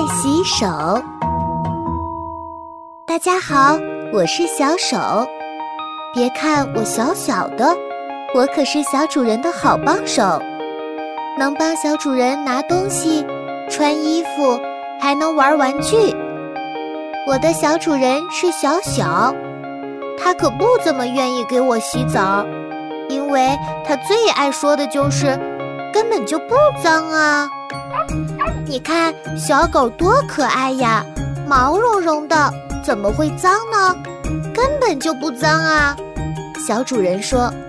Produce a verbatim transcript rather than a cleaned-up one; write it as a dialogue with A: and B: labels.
A: 洗手。大家好，我是小手。别看我小小的，我可是小主人的好帮手，能帮小主人拿东西、穿衣服，还能玩玩具。我的小主人是小小，他可不怎么愿意给我洗澡，因为他最爱说的就是根本就不脏啊。你看小狗多可爱呀，毛茸茸的，怎么会脏呢？根本就不脏啊。小主人说，